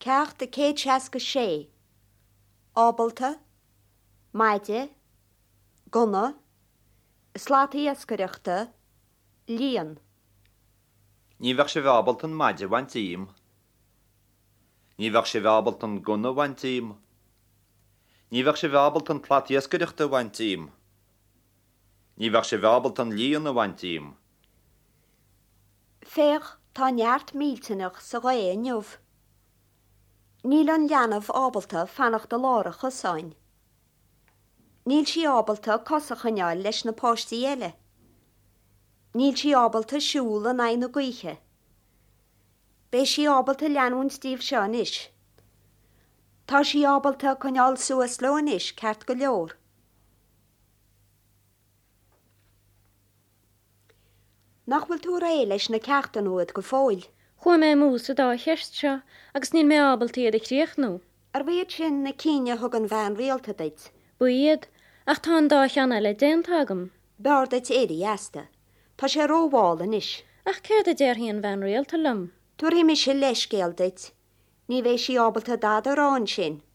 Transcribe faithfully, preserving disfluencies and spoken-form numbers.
ceart a cé seasca sé. Ábalta, maide, gunna, slátaí ascaireachta, líon. Ní bheadh sé bheabaltan maide bhain tíim. Ní bheadh sé bheabaltan gunna bhain tíim. Ní bheadh sé bheabaltan slátaí ascaireachta bhain tíim. Ní bheadh sé bheabaltan líon bhain tíim. Féach tá neart míltanach sa ghae inniuh. Níl an leanamh ábalta fannach de lára chusáin. Níl sí ábalta cosach aneáil leis na páistí eile. Níl sí ábalta siúil an aine gaiche. Bé sí ábalta leanún Steve seán is. Tá sí ábalta coneáil suas leon is ceart go leor. Nach bhfuil tú ré leis na ceachtain uad go fáil. Chua mé mús a dá cheist seo, agus níl mé ábaltaí a chríoch nó. Ar bhéad sin na cíne thug an bhean réalta deit. Buiad, ach tá an dá chean eile déantagam. Bear deit éirí easta. Tá sé róháil is. Ach céir a déir hí an bhean réalta lum. Tú ré mi sé leis géal deit. Ní bhéh sí ábalta dad a rán sin.